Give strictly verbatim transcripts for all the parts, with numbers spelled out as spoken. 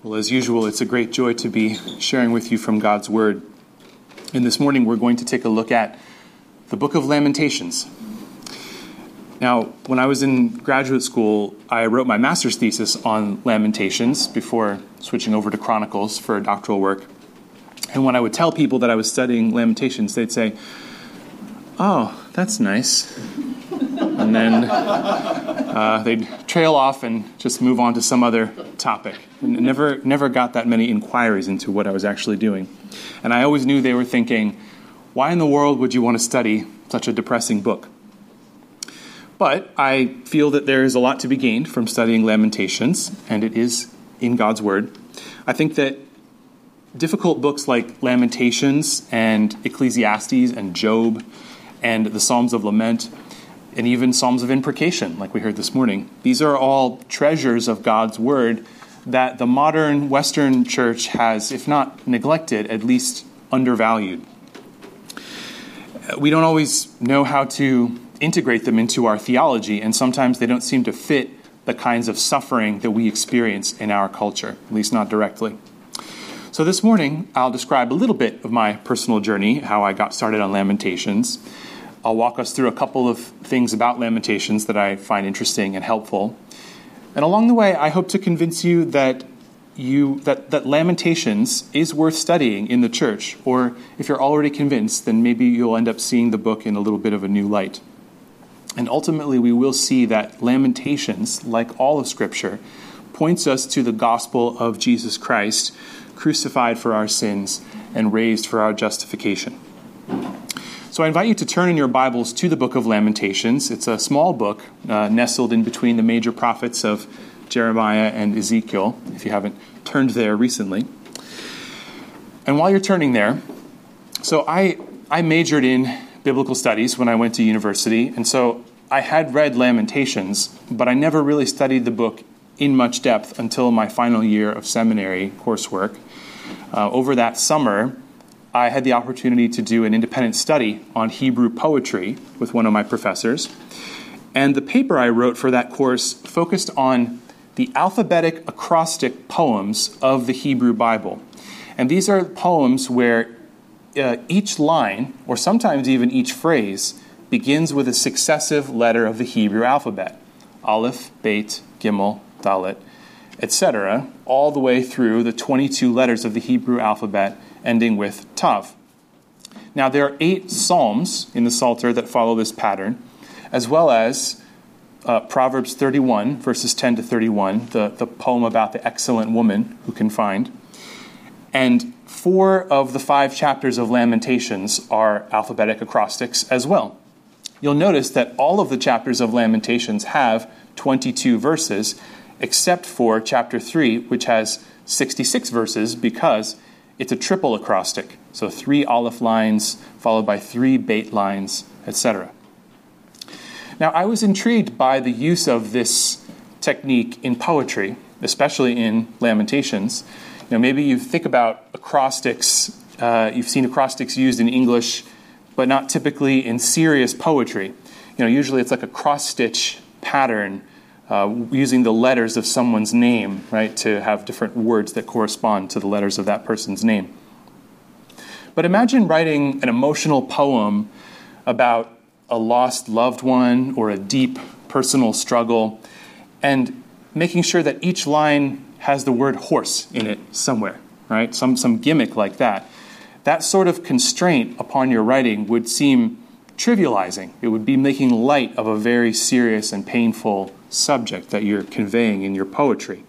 Well, as usual, it's a great joy to be sharing with you from God's Word. And this morning we're going to take a look at the book of Lamentations. Now, when I was in graduate school, I wrote my master's thesis on Lamentations before switching over to Chronicles for doctoral work. And when I would tell people that I was studying Lamentations, they'd say, "Oh, that's nice." And then uh, they'd trail off and just move on to some other topic. And never, never got that many inquiries into what I was actually doing. And I always knew they were thinking, why in the world would you want to study such a depressing book? But I feel that there is a lot to be gained from studying Lamentations, and it is in God's Word. I think that difficult books like Lamentations and Ecclesiastes and Job and the Psalms of Lament and even Psalms of Imprecation, like we heard this morning, these are all treasures of God's Word that the modern Western church has, if not neglected, at least undervalued. We don't always know how to integrate them into our theology, and sometimes they don't seem to fit the kinds of suffering that we experience in our culture, at least not directly. So this morning, I'll describe a little bit of my personal journey, how I got started on Lamentations. I'll walk us through a couple of things about Lamentations that I find interesting and helpful. And along the way, I hope to convince you that you that, that Lamentations is worth studying in the church. Or if you're already convinced, then maybe you'll end up seeing the book in a little bit of a new light. And ultimately, we will see that Lamentations, like all of Scripture, points us to the gospel of Jesus Christ, crucified for our sins and raised for our justification. So I invite you to turn in your Bibles to the book of Lamentations. It's a small book uh, nestled in between the major prophets of Jeremiah and Ezekiel, if you haven't turned there recently. And while you're turning there, so I, I majored in biblical studies when I went to university, and so I had read Lamentations, but I never really studied the book in much depth until my final year of seminary coursework. Uh, over that summer, I had the opportunity to do an independent study on Hebrew poetry with one of my professors. And the paper I wrote for that course focused on the alphabetic acrostic poems of the Hebrew Bible. And these are poems where uh, each line, or sometimes even each phrase, begins with a successive letter of the Hebrew alphabet. Aleph, Bet, Gimel, Dalet, et cetera, all the way through the twenty-two letters of the Hebrew alphabet, ending with Tav. Now, there are eight psalms in the Psalter that follow this pattern, as well as uh, Proverbs thirty-one, verses ten to thirty-one, the, the poem about the excellent woman who can find. And four of the five chapters of Lamentations are alphabetic acrostics as well. You'll notice that all of the chapters of Lamentations have twenty-two verses, except for chapter three, which has sixty-six verses because it's a triple acrostic. So three Aleph lines followed by three Bet lines, et cetera. Now, I was intrigued by the use of this technique in poetry, especially in Lamentations. You know, maybe you think about acrostics. Uh, you've seen acrostics used in English, but not typically in serious poetry. You know, usually it's like a cross-stitch pattern uh, using the letters of someone's name, right, to have different words that correspond to the letters of that person's name. But imagine writing an emotional poem about a lost loved one or a deep personal struggle and making sure that each line has the word horse in it somewhere, right? Some, some gimmick like that. That sort of constraint upon your writing would seem trivializing. It would be making light of a very serious and painful subject that you're conveying in your poetry.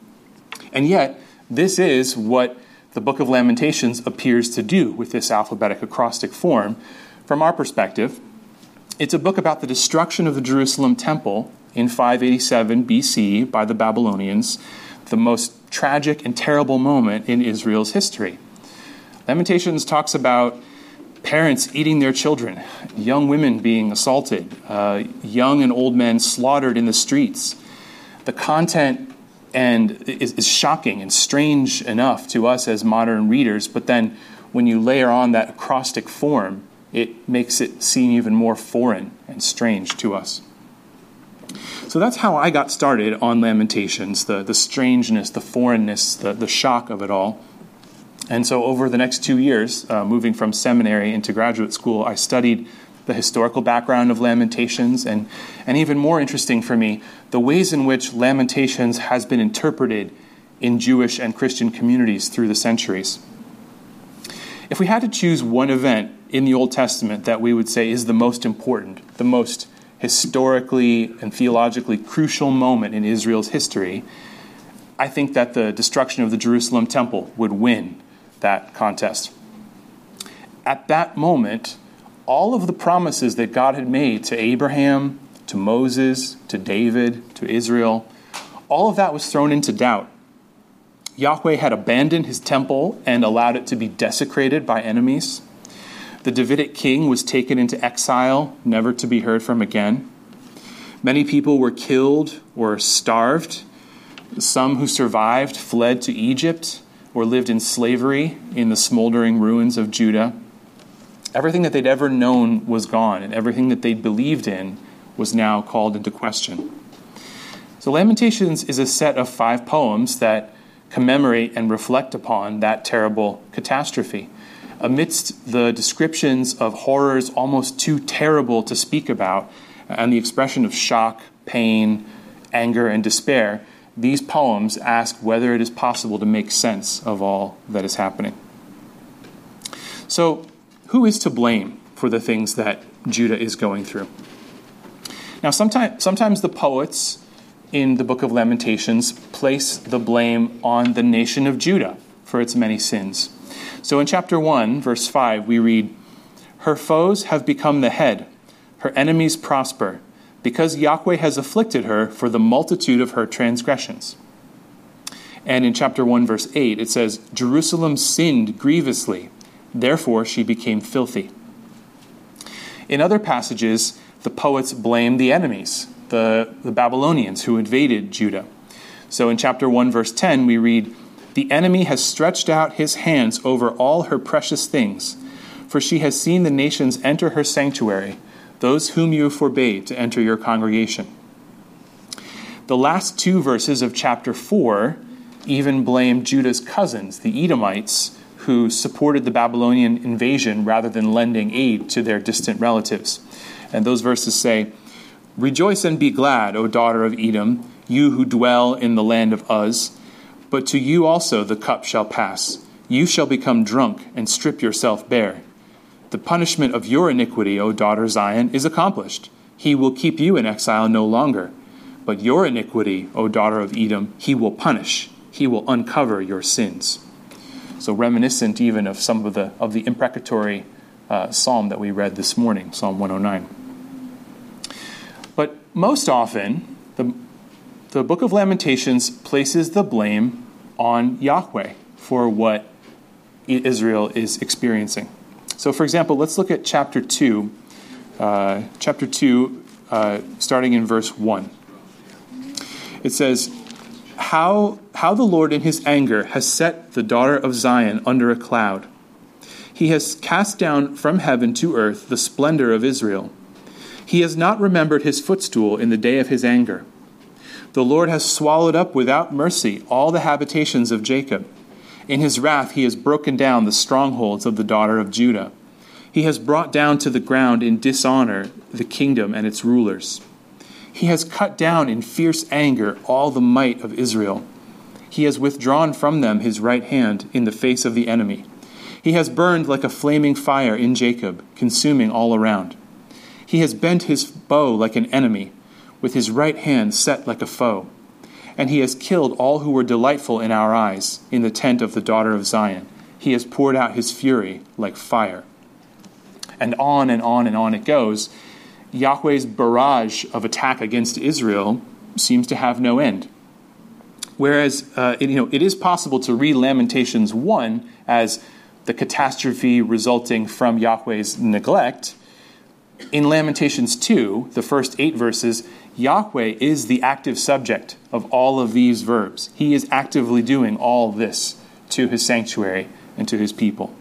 And yet, this is what the Book of Lamentations appears to do with this alphabetic acrostic form. From our perspective, it's a book about the destruction of the Jerusalem temple in five eighty-seven B C by the Babylonians, the most tragic and terrible moment in Israel's history. Lamentations talks about parents eating their children, young women being assaulted, uh, young and old men slaughtered in the streets. The content and is, is shocking and strange enough to us as modern readers, but then when you layer on that acrostic form, it makes it seem even more foreign and strange to us. So that's how I got started on Lamentations, the, the strangeness, the foreignness, the, the shock of it all. And so over the next two years, uh, moving from seminary into graduate school, I studied the historical background of Lamentations, and, and even more interesting for me, the ways in which Lamentations has been interpreted in Jewish and Christian communities through the centuries. If we had to choose one event in the Old Testament that we would say is the most important, the most historically and theologically crucial moment in Israel's history, I think that the destruction of the Jerusalem temple would win that contest. At that moment, all of the promises that God had made to Abraham, to Moses, to David, to Israel, all of that was thrown into doubt. Yahweh had abandoned his temple and allowed it to be desecrated by enemies. The Davidic king was taken into exile, never to be heard from again. Many people were killed or starved. Some who survived fled to Egypt or lived in slavery in the smoldering ruins of Judah. Everything that they'd ever known was gone, and everything that they'd believed in was now called into question. So Lamentations is a set of five poems that commemorate and reflect upon that terrible catastrophe. Amidst the descriptions of horrors almost too terrible to speak about, and the expression of shock, pain, anger, and despair, these poems ask whether it is possible to make sense of all that is happening. So, who is to blame for the things that Judah is going through? Now, sometimes, sometimes the poets in the book of Lamentations place the blame on the nation of Judah for its many sins. So in chapter one, verse five, we read, "Her foes have become the head, her enemies prosper, because Yahweh has afflicted her for the multitude of her transgressions." And in chapter one, verse eight, it says, "Jerusalem sinned grievously, therefore she became filthy." In other passages, the poets blame the enemies, the, the Babylonians who invaded Judah. So in chapter one, verse ten, we read, "The enemy has stretched out his hands over all her precious things, for she has seen the nations enter her sanctuary, those whom you forbade to enter your congregation." The last two verses of chapter four even blame Judah's cousins, the Edomites, who supported the Babylonian invasion rather than lending aid to their distant relatives. And those verses say, "Rejoice and be glad, O daughter of Edom, you who dwell in the land of Uz. But to you also the cup shall pass. You shall become drunk and strip yourself bare. The punishment of your iniquity, O daughter Zion, is accomplished. He will keep you in exile no longer. But your iniquity, O daughter of Edom, he will punish. He will uncover your sins." So reminiscent even of some of the of the imprecatory uh, psalm that we read this morning, Psalm one oh nine. But most often, the, the book of Lamentations places the blame on Yahweh for what Israel is experiencing. So, for example, let's look at chapter two, uh, chapter two, uh, starting in verse one. It says, How, how the Lord in his anger has set the daughter of Zion under a cloud. He has cast down from heaven to earth the splendor of Israel. He has not remembered his footstool in the day of his anger. The Lord has swallowed up without mercy all the habitations of Jacob. In his wrath he has broken down the strongholds of the daughter of Judah. He has brought down to the ground in dishonor the kingdom and its rulers. He has cut down in fierce anger all the might of Israel. He has withdrawn from them his right hand in the face of the enemy. He has burned like a flaming fire in Jacob, consuming all around. He has bent his bow like an enemy, with his right hand set like a foe. And he has killed all who were delightful in our eyes in the tent of the daughter of Zion. He has poured out his fury like fire. And on and on and on it goes. Yahweh's barrage of attack against Israel seems to have no end. Whereas uh, it, you know, it is possible to read Lamentations one as the catastrophe resulting from Yahweh's neglect. In Lamentations two, the first eight verses, Yahweh is the active subject of all of these verbs. He is actively doing all this to his sanctuary and to his people.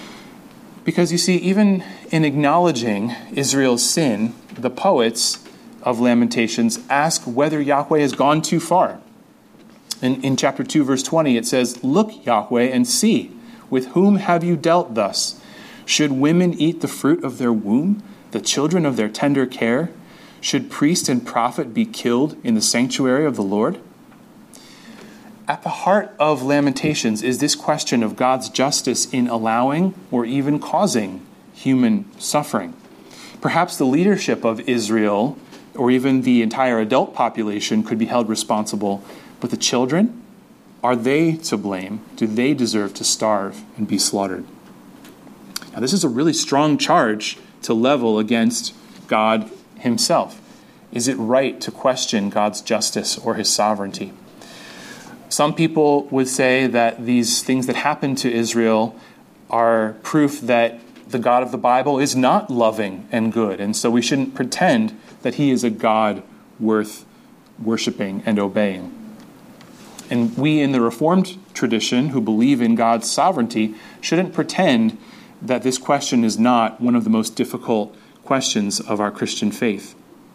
Because you see, even in acknowledging Israel's sin, the poets of Lamentations ask whether Yahweh has gone too far. In, in chapter two, verse twenty, it says, "Look, Yahweh, and see, with whom have you dealt thus? Should women eat the fruit of their womb, the children of their tender care? Should priest and prophet be killed in the sanctuary of the Lord?" At the heart of Lamentations is this question of God's justice in allowing or even causing human suffering. Perhaps the leadership of Israel, or even the entire adult population, could be held responsible. But the children, are they to blame? Do they deserve to starve and be slaughtered? Now, this is a really strong charge to level against God himself. Is it right to question God's justice or his sovereignty? Some people would say that these things that happened to Israel are proof that the God of the Bible is not loving and good, and so we shouldn't pretend that he is a God worth worshiping and obeying. And we in the Reformed tradition who believe in God's sovereignty shouldn't pretend that this question is not one of the most difficult questions of our Christian faith.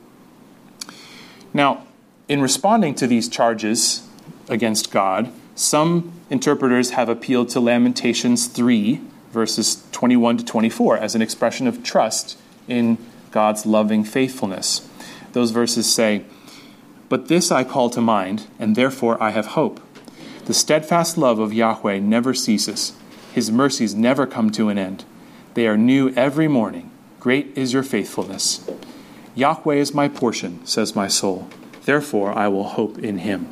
Now, in responding to these charges against God, some interpreters have appealed to Lamentations three, verses twenty-one to twenty-four, as an expression of trust in God's loving faithfulness. Those verses say, "But this I call to mind, and therefore I have hope. The steadfast love of Yahweh never ceases. His mercies never come to an end. They are new every morning. Great is your faithfulness. Yahweh is my portion, says my soul. Therefore I will hope in him."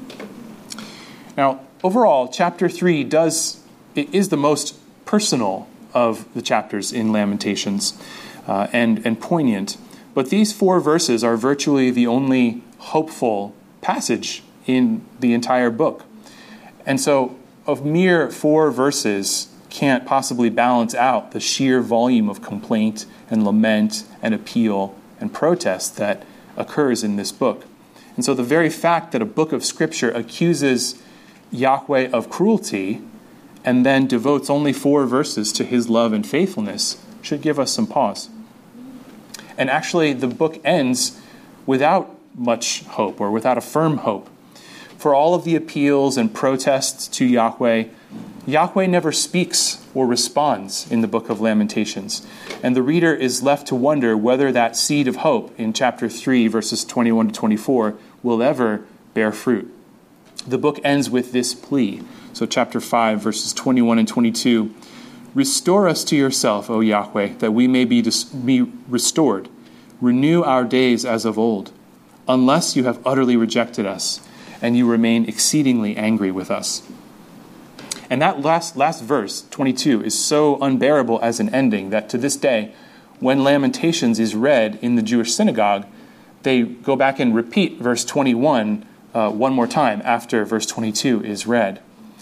Now, overall, chapter three does it is the most personal of the chapters in Lamentations, uh, and, and poignant. But these four verses are virtually the only hopeful passage in the entire book. And so, of mere four verses can't possibly balance out the sheer volume of complaint and lament and appeal and protest that occurs in this book. And so the very fact that a book of Scripture accuses Yahweh of cruelty and then devotes only four verses to his love and faithfulness should give us some pause. And actually, the book ends without much hope, or without a firm hope. For all of the appeals and protests to Yahweh, Yahweh never speaks or responds in the book of Lamentations. And the reader is left to wonder whether that seed of hope in chapter three, verses twenty-one to twenty-four, will ever bear fruit. The book ends with this plea. So chapter five, verses twenty-one and twenty-two, "Restore us to yourself, O Yahweh, that we may be, dis- be restored. Renew our days as of old, unless you have utterly rejected us, and you remain exceedingly angry with us." And that last last verse, twenty-two, is so unbearable as an ending that to this day, when Lamentations is read in the Jewish synagogue, they go back and repeat verse twenty-one uh, one more time after verse twenty-two is read.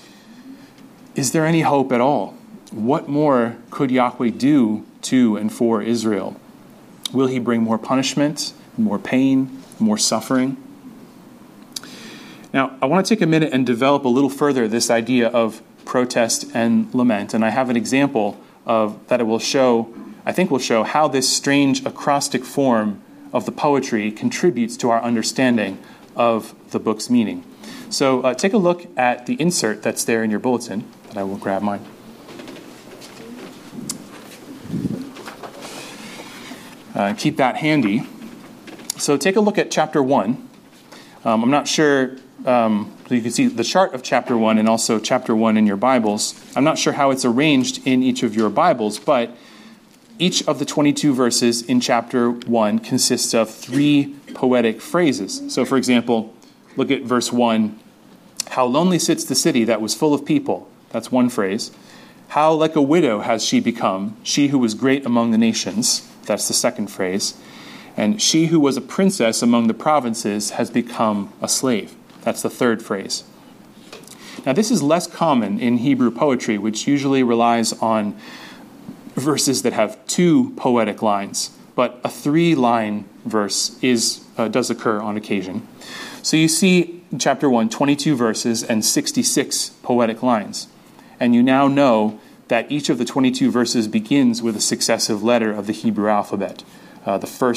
Is there any hope at all? What more could Yahweh do to and for Israel? Will he bring more punishment, more pain, more suffering? Now, I want to take a minute and develop a little further this idea of protest and lament. And I have an example of that it will show, I think will show how this strange acrostic form of the poetry contributes to our understanding of the book's meaning. So uh, take a look at the insert that's there in your bulletin, and I will grab mine. Uh, keep that handy. So take a look at chapter one. Um, I'm not sure, um, so you can see the chart of chapter one and also chapter one in your Bibles. I'm not sure how it's arranged in each of your Bibles, but each of the twenty-two verses in chapter one consists of three poetic phrases. So for example, look at verse one. "How lonely sits the city that was full of people." That's one phrase. "How like a widow has she become, she who was great among the nations." That's the second phrase. And "she who was a princess among the provinces has become a slave." That's the third phrase. Now, this is less common in Hebrew poetry, which usually relies on verses that have two poetic lines. But a three-line verse is uh, does occur on occasion. So you see in chapter one, twenty-two verses and sixty-six poetic lines. And you now know that each of the twenty-two verses begins with a successive letter of the Hebrew alphabet. Uh, the first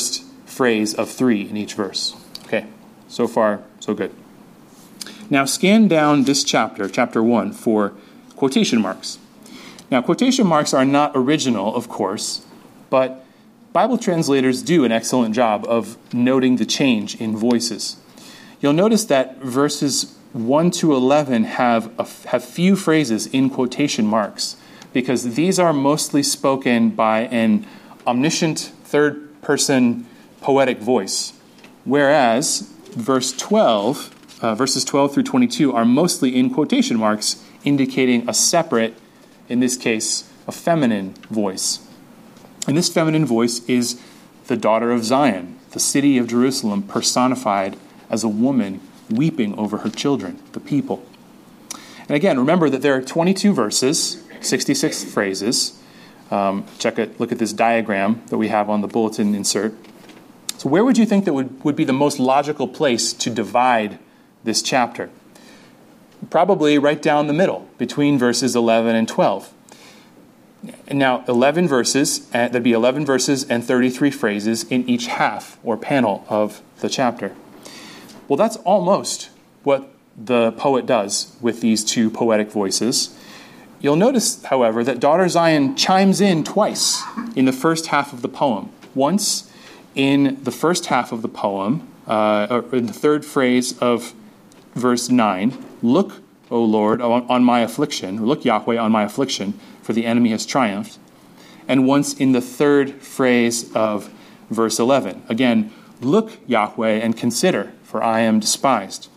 phrase of three in each verse. Okay, so far, so good. Now scan down this chapter, chapter one, for quotation marks. Now, quotation marks are not original, of course, but Bible translators do an excellent job of noting the change in voices. You'll notice that verses one to eleven have a, have few phrases in quotation marks, because these are mostly spoken by an omniscient third-person poetic voice, whereas verse twelve, uh, verses twelve through twenty-two are mostly in quotation marks, indicating a separate, in this case, a feminine voice. And this feminine voice is the daughter of Zion, the city of Jerusalem, personified as a woman weeping over her children, the people. And again, remember that there are twenty-two verses, sixty-six phrases. Um, check it. Look at this diagram that we have on the bulletin insert. So where would you think that would, would be the most logical place to divide this chapter? Probably right down the middle, between verses eleven and twelve. Now, eleven verses, uh, there'd be eleven verses and thirty-three phrases in each half or panel of the chapter. Well, that's almost what the poet does with these two poetic voices. You'll notice, however, that Daughter Zion chimes in twice in the first half of the poem. Once in the first half of the poem, uh, or in the third phrase of verse nine, "Look, O Lord, on, on my affliction," look, Yahweh, on my affliction, for the enemy has triumphed. And once in the third phrase of verse eleven. Again, "Look, Yahweh, and consider, for I am despised."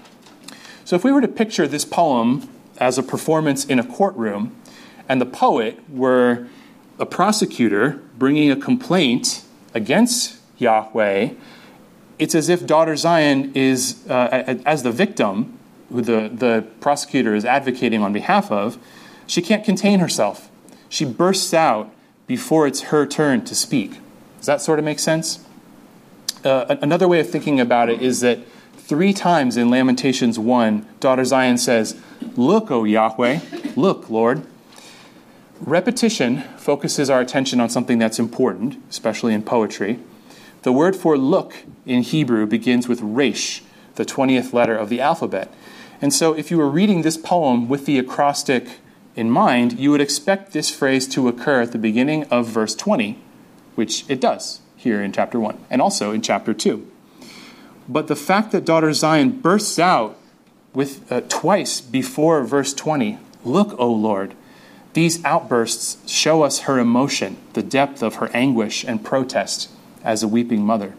So if we were to picture this poem as a performance in a courtroom, and the poet were a prosecutor bringing a complaint against Yahweh, it's as if Daughter Zion is, uh, as the victim, who the, the prosecutor is advocating on behalf of, she can't contain herself. She bursts out before it's her turn to speak. Does that sort of make sense? Uh, another way of thinking about it is that three times in Lamentations one, Daughter Zion says, "Look, O Yahweh, look, Lord." Repetition focuses our attention on something that's important, especially in poetry. The word for look in Hebrew begins with resh, the twentieth letter of the alphabet. And so if you were reading this poem with the acrostic in mind, you would expect this phrase to occur at the beginning of verse twenty, which it does here in chapter one, and also in chapter two. But the fact that Daughter Zion bursts out with uh, twice before verse twenty, "Look, O Lord," these outbursts show us her emotion, the depth of her anguish and protest as a weeping mother.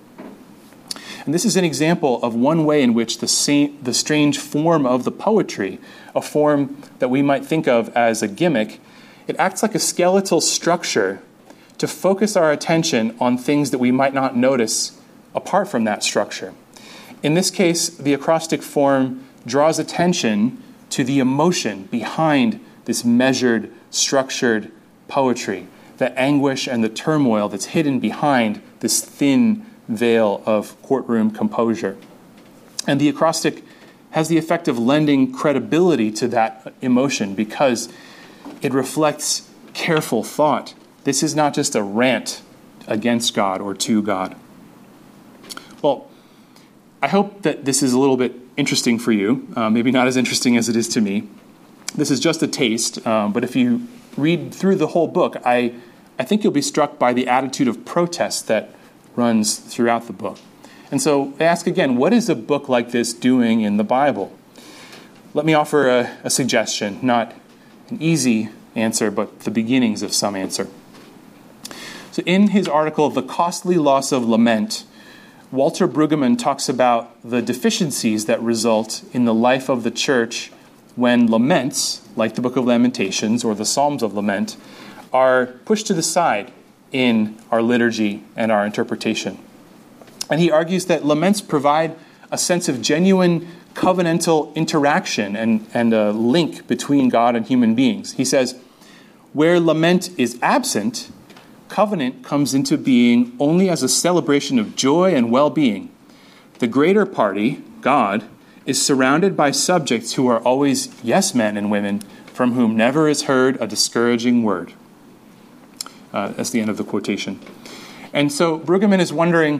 And this is an example of one way in which the same, the strange form of the poetry, a form that we might think of as a gimmick, it acts like a skeletal structure to focus our attention on things that we might not notice apart from that structure. In this case, the acrostic form draws attention to the emotion behind this measured, structured poetry, the anguish and the turmoil that's hidden behind this thin veil of courtroom composure. And the acrostic has the effect of lending credibility to that emotion because it reflects careful thought. This is not just a rant against God or to God. Well, I hope that this is a little bit interesting for you, uh, maybe not as interesting as it is to me. This is just a taste, um, but if you read through the whole book, I, I think you'll be struck by the attitude of protest that runs throughout the book. And so I ask again, what is a book like this doing in the Bible? Let me offer a, a suggestion, not an easy answer, but the beginnings of some answer. So in his article, "The Costly Loss of Lament," Walter Brueggemann talks about the deficiencies that result in the life of the church when laments, like the Book of Lamentations or the Psalms of Lament, are pushed to the side in our liturgy and our interpretation. And he argues that laments provide a sense of genuine covenantal interaction and, and a link between God and human beings. He says, where lament is absent, covenant comes into being only as a celebration of joy and well-being. The greater party, God, is surrounded by subjects who are always yes men and women from whom never is heard a discouraging word. Uh, that's the end of the quotation. And so Brueggemann is wondering,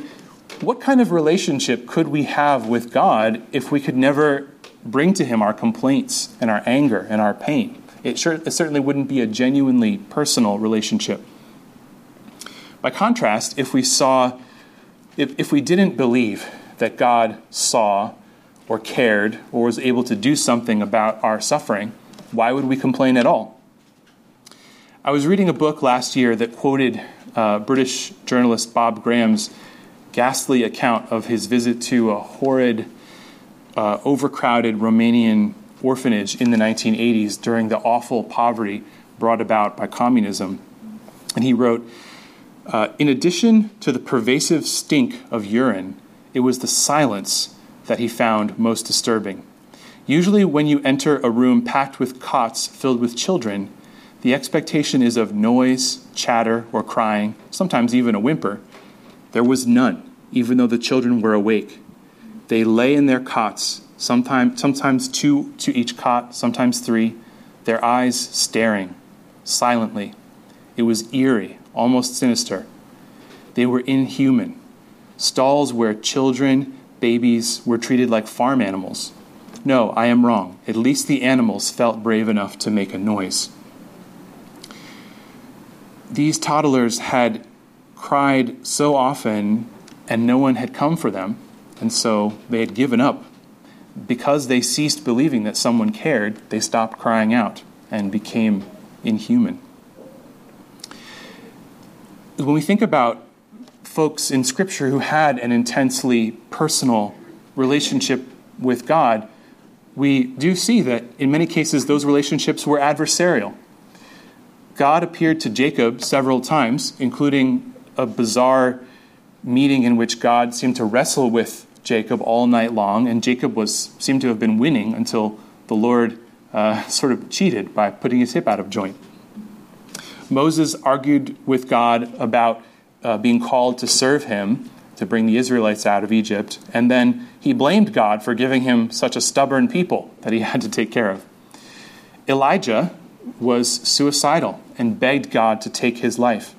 what kind of relationship could we have with God if we could never bring to him our complaints and our anger and our pain? It, sure, it certainly wouldn't be a genuinely personal relationship. By contrast, if we saw, if, if we didn't believe that God saw or cared or was able to do something about our suffering, why would we complain at all? I was reading a book last year that quoted uh, British journalist Bob Graham's ghastly account of his visit to a horrid, uh, overcrowded Romanian orphanage in the nineteen eighties during the awful poverty brought about by communism. And he wrote, uh, in addition to the pervasive stink of urine, it was the silence that he found most disturbing. Usually when you enter a room packed with cots filled with children, the expectation is of noise, chatter, or crying, sometimes even a whimper. There was none, even though the children were awake. They lay in their cots, sometimes, sometimes two to each cot, sometimes three, their eyes staring, silently. It was eerie, almost sinister. They were inhuman. Stalls where children, babies, were treated like farm animals. No, I am wrong. At least the animals felt brave enough to make a noise. These toddlers had cried so often, and no one had come for them, and so they had given up. Because they ceased believing that someone cared, they stopped crying out and became inhuman. When we think about folks in Scripture who had an intensely personal relationship with God, we do see that in many cases those relationships were adversarial. God appeared to Jacob several times, including a bizarre meeting in which God seemed to wrestle with Jacob all night long, and Jacob was seemed to have been winning until the Lord uh, sort of cheated by putting his hip out of joint. Moses argued with God about uh, being called to serve him, to bring the Israelites out of Egypt, and then he blamed God for giving him such a stubborn people that he had to take care of. Elijah was suicidal and begged God to take his life.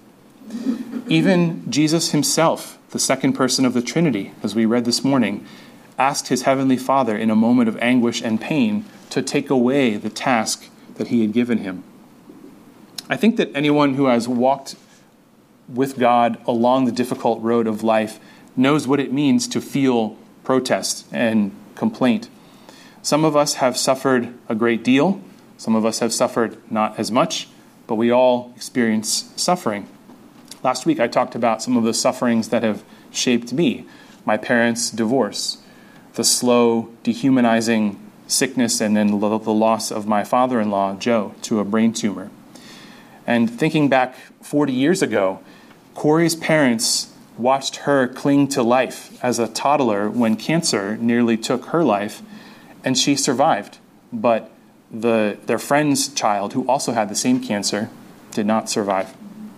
Even Jesus himself, the second person of the Trinity, as we read this morning, asked his heavenly Father in a moment of anguish and pain to take away the task that he had given him. I think that anyone who has walked with God along the difficult road of life knows what it means to feel protest and complaint. Some of us have suffered a great deal. Some of us have suffered not as much, but we all experience suffering. Last week I talked about some of the sufferings that have shaped me. My parents' divorce, the slow, dehumanizing sickness, and then the loss of my father-in-law, Joe, to a brain tumor. And thinking back forty years ago, Corey's parents watched her cling to life as a toddler when cancer nearly took her life, and she survived. But the their friend's child, who also had the same cancer, did not survive.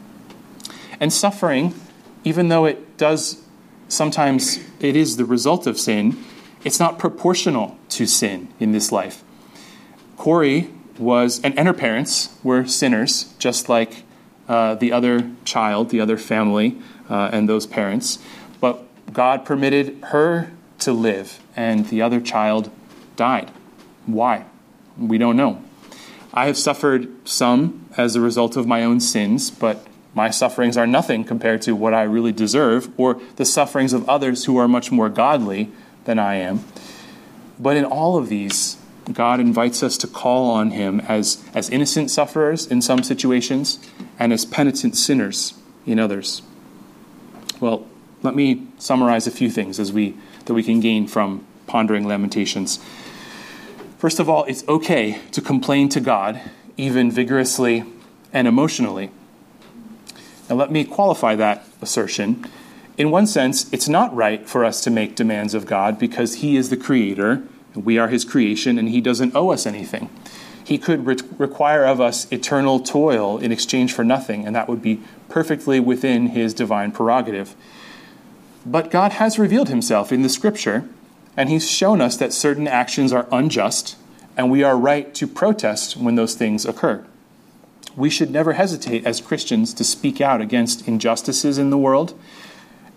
And suffering, even though it does sometimes, it is the result of sin, it's not proportional to sin in this life. Corey was, and, and her parents were sinners, just like uh, the other child, the other family, uh, and those parents. But God permitted her to live, and the other child died. Why? We don't know. I have suffered some as a result of my own sins, but my sufferings are nothing compared to what I really deserve, or the sufferings of others who are much more godly than I am. But in all of these, God invites us to call on him as, as innocent sufferers in some situations and as penitent sinners in others. Well, let me summarize a few things as we that we can gain from pondering Lamentations. First of all, it's okay to complain to God, even vigorously and emotionally. Now, let me qualify that assertion. In one sense, it's not right for us to make demands of God because he is the creator, and we are his creation, and he doesn't owe us anything. He could re- require of us eternal toil in exchange for nothing, and that would be perfectly within his divine prerogative. But God has revealed himself in the Scripture, and he's shown us that certain actions are unjust, and we are right to protest when those things occur. We should never hesitate as Christians to speak out against injustices in the world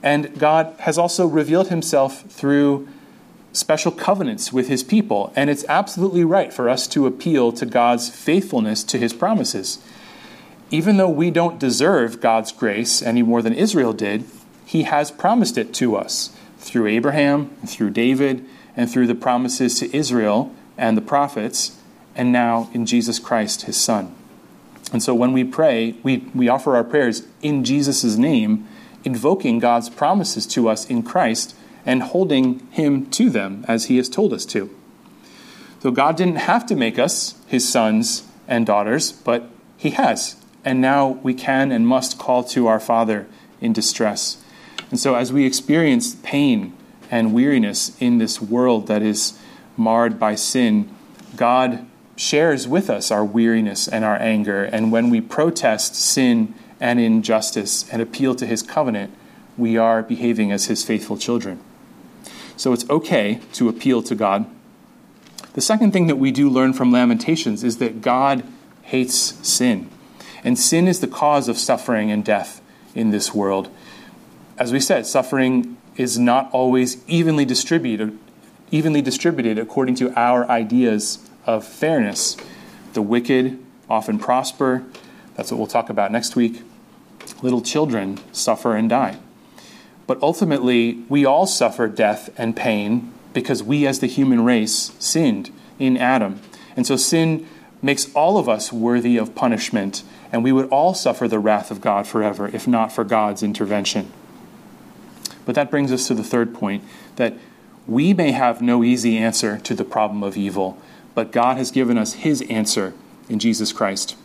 And God has also revealed himself through special covenants with his people. And it's absolutely right for us to appeal to God's faithfulness to his promises. Even though we don't deserve God's grace any more than Israel did, he has promised it to us through Abraham, through David, and through the promises to Israel and the prophets, and now in Jesus Christ, his Son. And so when we pray, we, we offer our prayers in Jesus' name, invoking God's promises to us in Christ and holding him to them as he has told us to. So God didn't have to make us his sons and daughters, but he has. And now we can and must call to our Father in distress. And so as we experience pain and weariness in this world that is marred by sin, God shares with us our weariness and our anger. And when we protest sin and injustice and appeal to his covenant, we are behaving as his faithful children. So it's okay to appeal to God. The second thing that we do learn from Lamentations is that God hates sin. And sin is the cause of suffering and death in this world. As we said, suffering is not always evenly distributed, evenly distributed according to our ideas of fairness. The wicked often prosper. That's what we'll talk about next week. Little children suffer and die. But ultimately, we all suffer death and pain because we as the human race sinned in Adam. And so sin makes all of us worthy of punishment, and we would all suffer the wrath of God forever if not for God's intervention. But that brings us to the third point, that we may have no easy answer to the problem of evil, but God has given us his answer in Jesus Christ.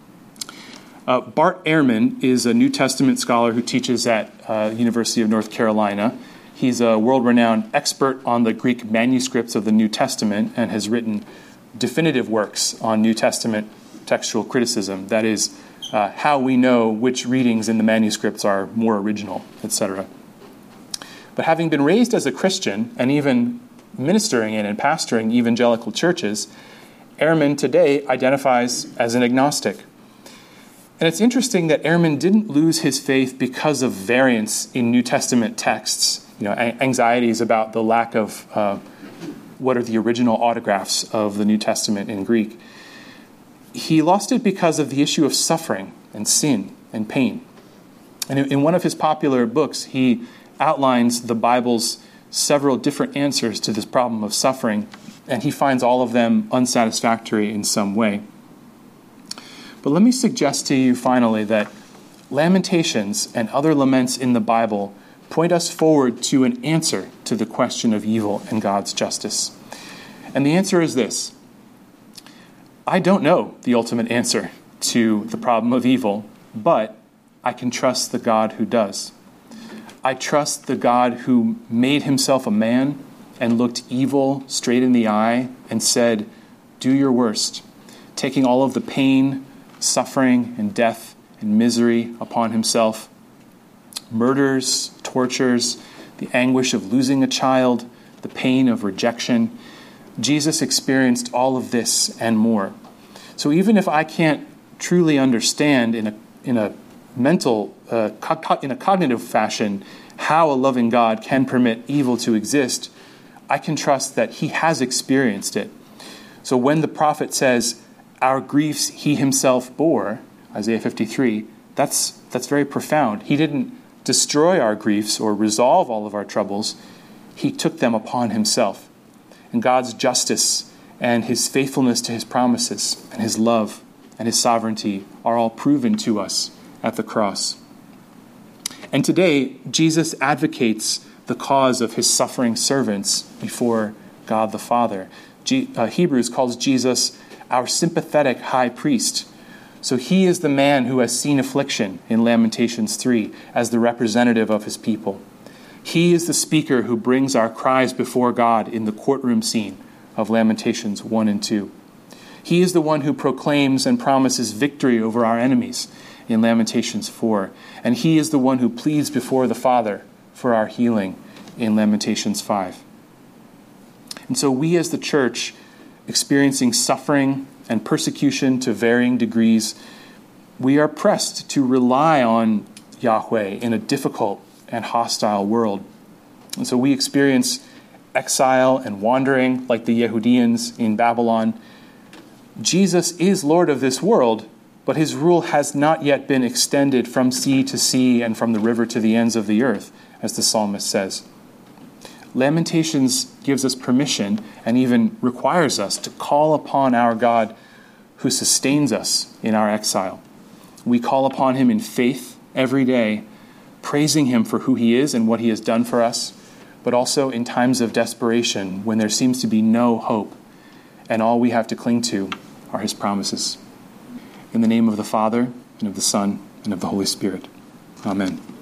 Uh, Bart Ehrman is a New Testament scholar who teaches at uh, University of North Carolina. He's a world-renowned expert on the Greek manuscripts of the New Testament and has written definitive works on New Testament textual criticism. That is, uh, how we know which readings in the manuscripts are more original, et cetera. But having been raised as a Christian and even ministering in and pastoring evangelical churches, Ehrman today identifies as an agnostic. And it's interesting that Ehrman didn't lose his faith because of variance in New Testament texts, you know, anxieties about the lack of uh, what are the original autographs of the New Testament in Greek. He lost it because of the issue of suffering and sin and pain. And in one of his popular books, he outlines the Bible's several different answers to this problem of suffering, and he finds all of them unsatisfactory in some way. But let me suggest to you finally that Lamentations and other laments in the Bible point us forward to an answer to the question of evil and God's justice. And the answer is this: I don't know the ultimate answer to the problem of evil, but I can trust the God who does. I trust the God who made himself a man and looked evil straight in the eye and said, "Do your worst," taking all of the pain, suffering, and death and misery upon himself. Murders, tortures, the anguish of losing a child, the pain of rejection. Jesus experienced all of this and more. So even if I can't truly understand in a in a mental, uh, co- in a cognitive fashion, how a loving God can permit evil to exist, I can trust that he has experienced it. So when the prophet says, "Our griefs he himself bore," Isaiah fifty-three, that's that's very profound. He didn't destroy our griefs or resolve all of our troubles. He took them upon himself. And God's justice and his faithfulness to his promises and his love and his sovereignty are all proven to us at the cross. And today, Jesus advocates the cause of his suffering servants before God the Father. G- uh, Hebrews calls Jesus our sympathetic high priest. So he is the man who has seen affliction in Lamentations three as the representative of his people. He is the speaker who brings our cries before God in the courtroom scene of Lamentations one and two. He is the one who proclaims and promises victory over our enemies in Lamentations four. And he is the one who pleads before the Father for our healing in Lamentations five. And so we as the church, experiencing suffering and persecution to varying degrees, we are pressed to rely on Yahweh in a difficult and hostile world. And so we experience exile and wandering like the Yehudians in Babylon. Jesus is Lord of this world, but his rule has not yet been extended from sea to sea and from the river to the ends of the earth, as the psalmist says. Lamentations gives us permission and even requires us to call upon our God who sustains us in our exile. We call upon him in faith every day, praising him for who he is and what he has done for us, but also in times of desperation when there seems to be no hope, and all we have to cling to are his promises. In the name of the Father, and of the Son, and of the Holy Spirit. Amen.